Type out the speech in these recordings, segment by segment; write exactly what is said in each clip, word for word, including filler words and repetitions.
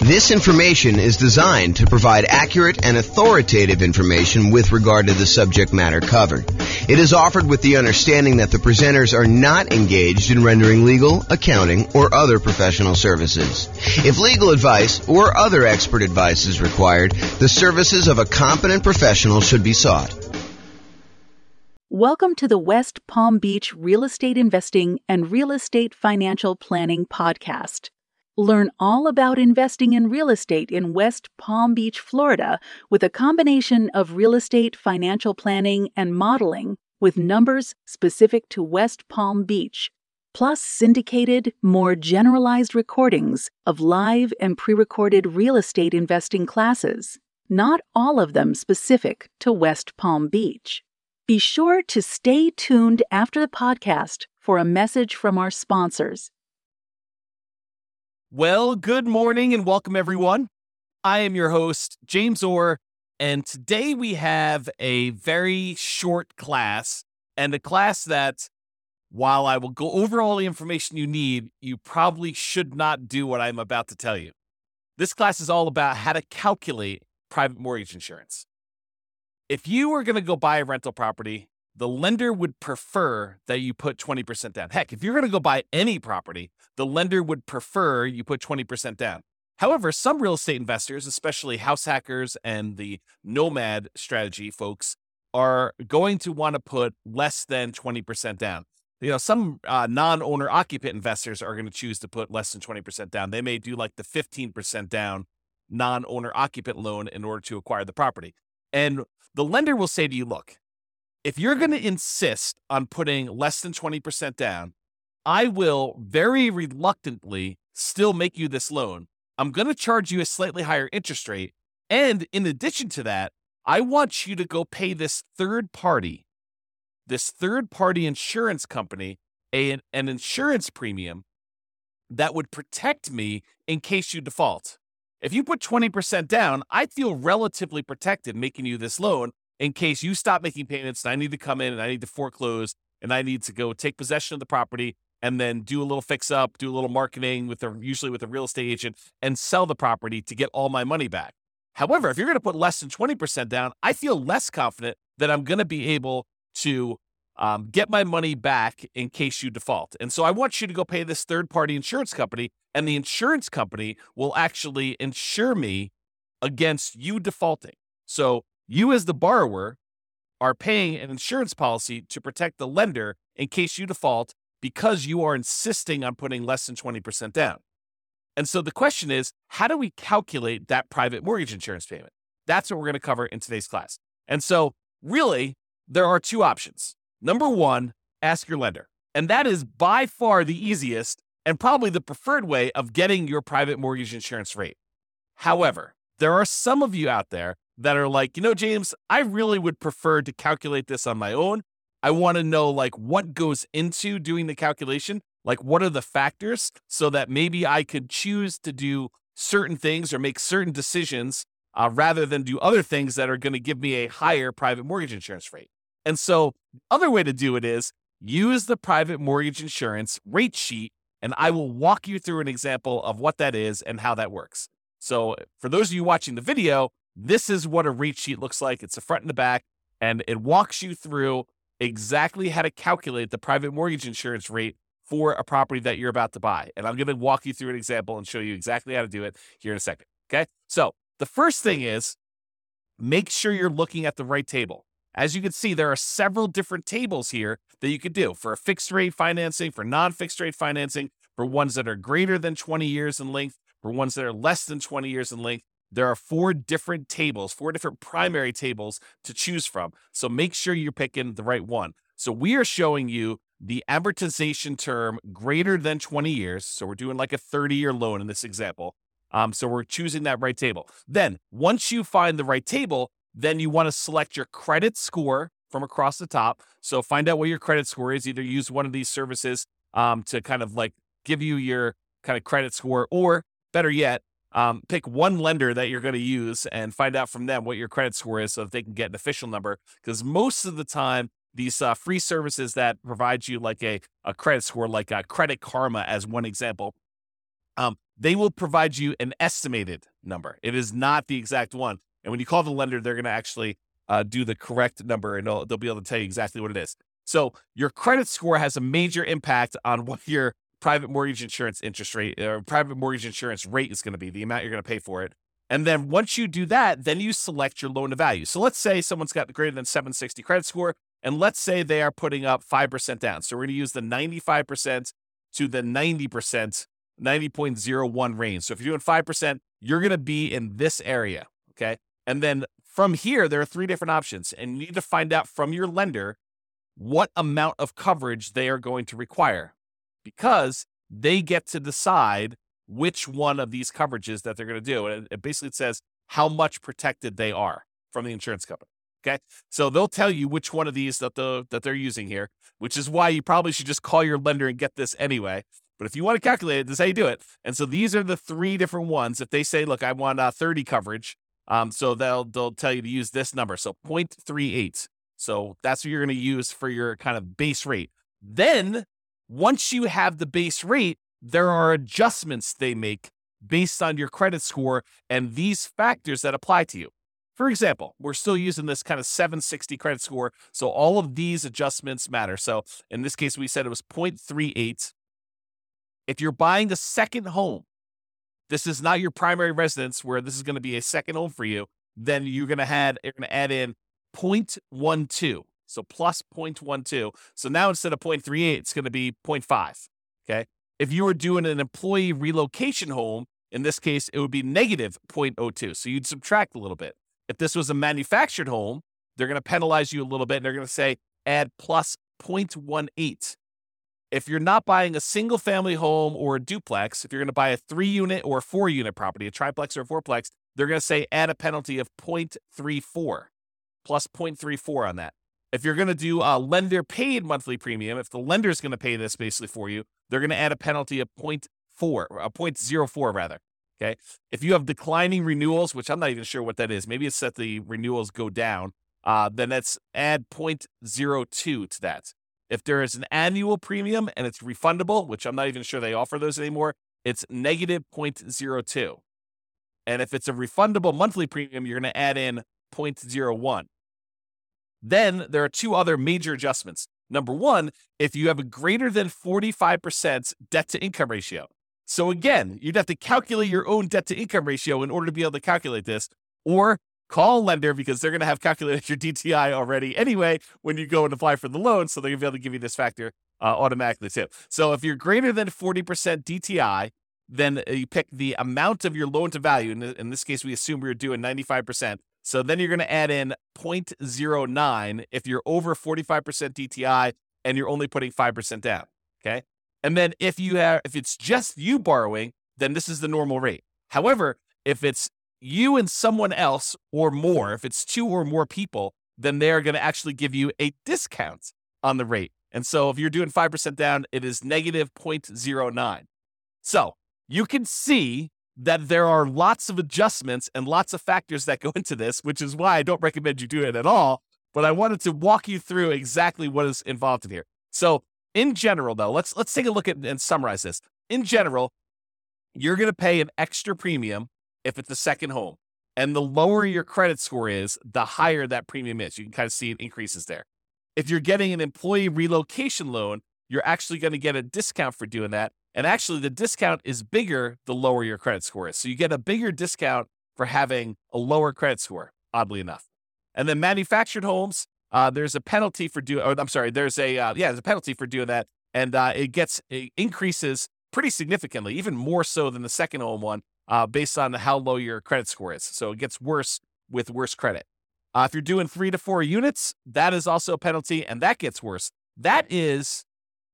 This information is designed to provide accurate and authoritative information with regard to the subject matter covered. It is offered with the understanding that the presenters are not engaged in rendering legal, accounting, or other professional services. If legal advice or other expert advice is required, the services of a competent professional should be sought. Welcome to the West Palm Beach Real Estate Investing and Real Estate Financial Planning Podcast. Learn all about investing in real estate in West Palm Beach, Florida, with a combination of real estate financial planning and modeling with numbers specific to West Palm Beach, plus syndicated, more generalized recordings of live and pre-recorded real estate investing classes, not all of them specific to West Palm Beach. Be sure to stay tuned after the podcast for a message from our sponsors. Well, good morning and welcome, everyone. I am your host, James Orr, and today we have a very short class, and a class that, while I will go over all the information you need, you probably should not do what I'm about to tell you. This class is all about how to calculate private mortgage insurance. If you are going to go buy a rental property, the lender would prefer that you put twenty percent down. Heck, if you're going to go buy any property, the lender would prefer you put twenty percent down. However, some real estate investors, especially house hackers and the nomad strategy folks, are going to want to put less than twenty percent down. You know, some uh, non-owner occupant investors are going to choose to put less than twenty percent down. They may do like the fifteen percent down non-owner occupant loan in order to acquire the property. And the lender will say to you, look, if you're going to insist on putting less than twenty percent down, I will very reluctantly still make you this loan. I'm going to charge you a slightly higher interest rate. And in addition to that, I want you to go pay this third party, this third party insurance company, a, an insurance premium that would protect me in case you default. If you put twenty percent down, I feel relatively protected making you this loan in case you stop making payments and I need to come in and I need to foreclose and I need to go take possession of the property and then do a little fix up, do a little marketing with a, usually with a real estate agent, and sell the property to get all my money back. However, if you're going to put less than twenty percent down, I feel less confident that I'm going to be able to um, get my money back in case you default. And so I want you to go pay this third-party insurance company, and the insurance company will actually insure me against you defaulting. So you as the borrower are paying an insurance policy to protect the lender in case you default because you are insisting on putting less than twenty percent down. And so the question is, how do we calculate that private mortgage insurance payment? That's what we're going to cover in today's class. And so really, there are two options. Number one, ask your lender. And that is by far the easiest and probably the preferred way of getting your private mortgage insurance rate. However, there are some of you out there that are like, you know, James, I really would prefer to calculate this on my own. I want to know like what goes into doing the calculation, like what are the factors so that maybe I could choose to do certain things or make certain decisions uh, rather than do other things that are going to give me a higher private mortgage insurance rate. And so the other way to do it is use the private mortgage insurance rate sheet, and I will walk you through an example of what that is and how that works. So for those of you watching the video, this is what a rate sheet looks like. It's the front and the back, and it walks you through exactly how to calculate the private mortgage insurance rate for a property that you're about to buy. And I'm going to walk you through an example and show you exactly how to do it here in a second. Okay. So the first thing is make sure you're looking at the right table. As you can see, there are several different tables here that you could do for a fixed rate financing, for non-fixed rate financing, for ones that are greater than twenty years in length, for ones that are less than twenty years in length. There are four different tables, four different primary tables to choose from. So make sure you're picking the right one. So we are showing you the amortization term greater than twenty years. So we're doing like a thirty-year loan in this example. Um, so we're choosing that right table. Then once you find the right table, then you want to select your credit score from across the top. So find out what your credit score is. Either use one of these services um, to kind of like give you your kind of credit score, or better yet, Um, pick one lender that you're going to use and find out from them what your credit score is so that they can get an official number. Because most of the time, these uh, free services that provide you like a, a credit score, like a Credit Karma as one example, Um, they will provide you an estimated number. It is not the exact one. And when you call the lender, they're going to actually uh, do the correct number, and they'll, they'll be able to tell you exactly what it is. So your credit score has a major impact on what your private mortgage insurance interest rate or private mortgage insurance rate is going to be, the amount you're going to pay for it. And then once you do that, then you select your loan to value. So let's say someone's got greater than seven sixty credit score, and let's say they are putting up five percent down. So we're going to use the ninety-five percent to the ninety percent, ninety point zero one range. So if you're doing five percent, you're going to be in this area, okay? And then from here, there are three different options, and you need to find out from your lender what amount of coverage they are going to require, because they get to decide which one of these coverages that they're going to do. And it basically says how much protected they are from the insurance company. Okay. So they'll tell you which one of these that the, that they're using here, which is why you probably should just call your lender and get this anyway. But if you want to calculate it, this is how you do it. And so these are the three different ones. If they say, look, I want uh, thirty coverage. Um, so they'll, they'll tell you to use this number. So zero point three eight. So that's what you're going to use for your kind of base rate. Then once you have the base rate, there are adjustments they make based on your credit score and these factors that apply to you. For example, we're still using this kind of seven sixty credit score, so all of these adjustments matter. So in this case, we said it was zero point three eight. If you're buying a second home, this is not your primary residence where this is going to be a second home for you, then you're going to add, you're going to add in zero point one two. So plus zero point one two. So now instead of zero point three eight, it's going to be zero point five. Okay. If you were doing an employee relocation home, in this case, it would be negative zero point zero two. So you'd subtract a little bit. If this was a manufactured home, they're going to penalize you a little bit, and they're going to say add plus zero point one eight. If you're not buying a single family home or a duplex, if you're going to buy a three unit or a four unit property, a triplex or a fourplex, they're going to say add a penalty of zero point three four, plus zero point three four on that. If you're going to do a lender paid monthly premium, if the lender is going to pay this basically for you, they're going to add a penalty of zero point four, a zero point zero four rather. Okay. If you have declining renewals, which I'm not even sure what that is, maybe it's that the renewals go down, uh, then that's add zero point zero two to that. If there is an annual premium and it's refundable, which I'm not even sure they offer those anymore, it's negative zero point zero two. And if it's a refundable monthly premium, you're going to add in zero point zero one. Then there are two other major adjustments. Number one, if you have a greater than forty-five percent debt to income ratio. So again, you'd have to calculate your own debt to income ratio in order to be able to calculate this, or call a lender because they're going to have calculated your D T I already anyway when you go and apply for the loan. So they're going to be able to give you this factor uh, automatically too. So if you're greater than forty percent D T I, then you pick the amount of your loan to value. In, in this case, we assume we we're doing ninety-five percent. So then you're going to add in zero point zero nine if you're over forty-five percent D T I and you're only putting five percent down. Okay. And then if you have, if it's just you borrowing, then this is the normal rate. However, if it's you and someone else or more, if it's two or more people, then they're going to actually give you a discount on the rate. And so if you're doing five percent down, it is negative zero point zero nine. So you can see that there are lots of adjustments and lots of factors that go into this, which is why I don't recommend you do it at all. But I wanted to walk you through exactly what is involved in here. So in general, though, let's let's take a look at and summarize this. In general, you're going to pay an extra premium if it's a second home. And the lower your credit score is, the higher that premium is. You can kind of see it increases there. If you're getting an employee relocation loan, you're actually going to get a discount for doing that. And actually, the discount is bigger the lower your credit score is. So you get a bigger discount for having a lower credit score, oddly enough. And then manufactured homes, uh, there's a penalty for doing, or I'm sorry, there's a, uh, yeah, there's a penalty for doing that. And uh, it gets, it increases pretty significantly, even more so than the second home one, uh, based on how low your credit score is. So it gets worse with worse credit. Uh, if you're doing three to four units, that is also a penalty, and that gets worse. That is,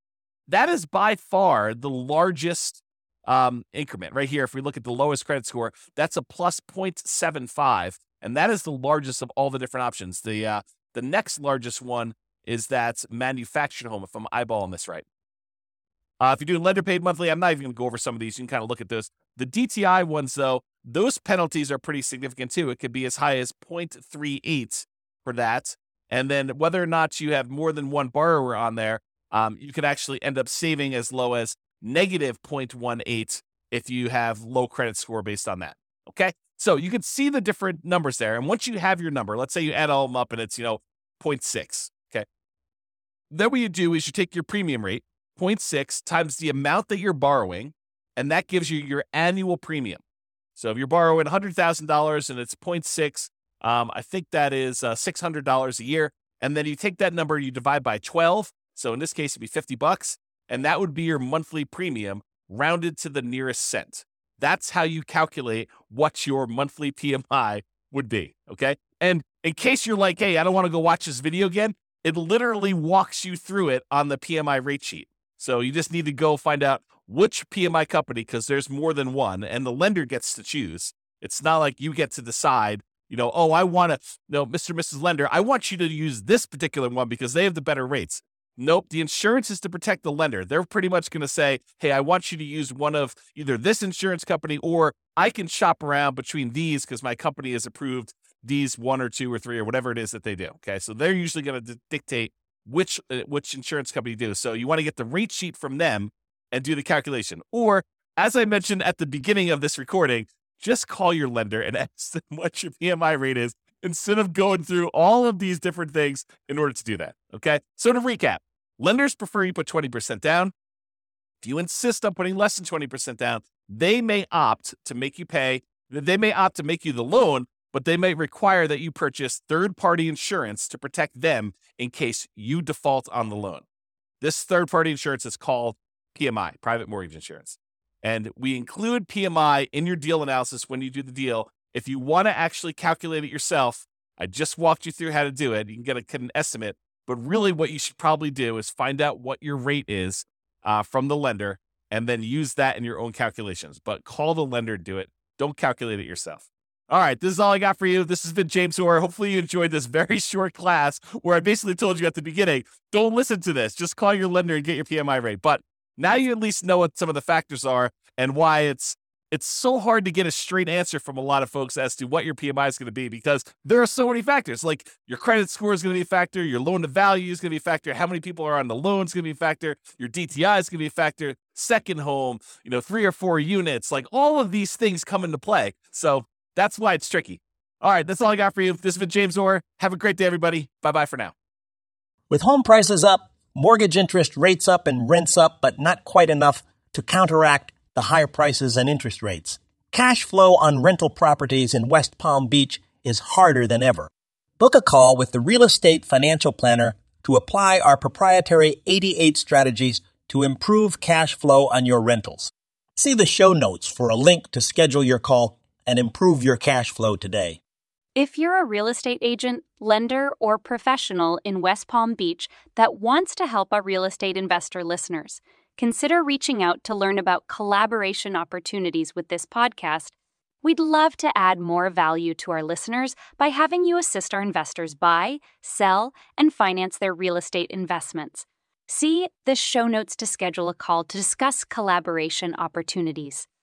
that is by far the largest um, increment right here. If we look at the lowest credit score, that's a plus zero point seven five, and that is the largest of all the different options. The uh, the next largest one is that manufactured home, if I'm eyeballing this right. Uh, if you're doing lender paid monthly, I'm not even going to go over some of these. You can kind of look at those. The D T I ones, though, those penalties are pretty significant too. It could be as high as zero point three eight for that. And then whether or not you have more than one borrower on there, um, you could actually end up saving as low as negative zero point one eight if you have low credit score based on that. Okay. So you can see the different numbers there. And once you have your number, let's say you add all of them up and it's, you know, zero point six. Okay. Then what you do is you take your premium rate, zero point six times the amount that you're borrowing, and that gives you your annual premium. So if you're borrowing one hundred thousand dollars and it's zero point six, um, I think that is uh, six hundred dollars a year. And then you take that number, you divide by twelve. So in this case, it'd be fifty bucks. And that would be your monthly premium rounded to the nearest cent. That's how you calculate what your monthly P M I would be, okay? And in case you're like, hey, I don't want to go watch this video again, it literally walks you through it on the P M I rate sheet. So you just need to go find out which P M I company, because there's more than one, and the lender gets to choose. It's not like you get to decide, you know, oh, I want to, no, Mister and Missus Lender, I want you to use this particular one because they have the better rates. Nope, the insurance is to protect the lender. They're pretty much going to say, hey, I want you to use one of either this insurance company, or I can shop around between these because my company has approved these one or two or three or whatever it is that they do. Okay, so they're usually going to d- dictate which uh, which insurance company you do. So you want to get the rate sheet from them and do the calculation. Or, as I mentioned at the beginning of this recording, just call your lender and ask them what your P M I rate is instead of going through all of these different things in order to do that. Okay, so to recap, lenders prefer you put twenty percent down. If you insist on putting less than twenty percent down, they may opt to make you pay. They may opt to make you the loan, but they may require that you purchase third-party insurance to protect them in case you default on the loan. This third-party insurance is called P M I, private mortgage insurance. And we include P M I in your deal analysis when you do the deal. If you want to actually calculate it yourself, I just walked you through how to do it. You can get, a, get an estimate. But really what you should probably do is find out what your rate is uh, from the lender and then use that in your own calculations. But call the lender and do it. Don't calculate it yourself. All right, this is all I got for you. This has been James Orr. Hopefully you enjoyed this very short class where I basically told you at the beginning, don't listen to this. Just call your lender and get your P M I rate. But now you at least know what some of the factors are and why it's It's so hard to get a straight answer from a lot of folks as to what your P M I is going to be, because there are so many factors. Like your credit score is going to be a factor, your loan to value is going to be a factor, how many people are on the loan is going to be a factor, your D T I is going to be a factor, second home, you know, three or four units, like all of these things come into play. So that's why it's tricky. All right, that's all I got for you. This has been James Orr. Have a great day, everybody. Bye-bye for now. With home prices up, mortgage interest rates up, and rents up, but not quite enough to counteract the higher prices and interest rates, cash flow on rental properties in West Palm Beach is harder than ever. Book a call with the Real Estate Financial Planner to apply our proprietary eighty-eight strategies to improve cash flow on your rentals. See the show notes for a link to schedule your call and improve your cash flow today. If you're a real estate agent, lender, or professional in West Palm Beach that wants to help our real estate investor listeners, consider reaching out to learn about collaboration opportunities with this podcast. We'd love to add more value to our listeners by having you assist our investors buy, sell, and finance their real estate investments. See the show notes to schedule a call to discuss collaboration opportunities.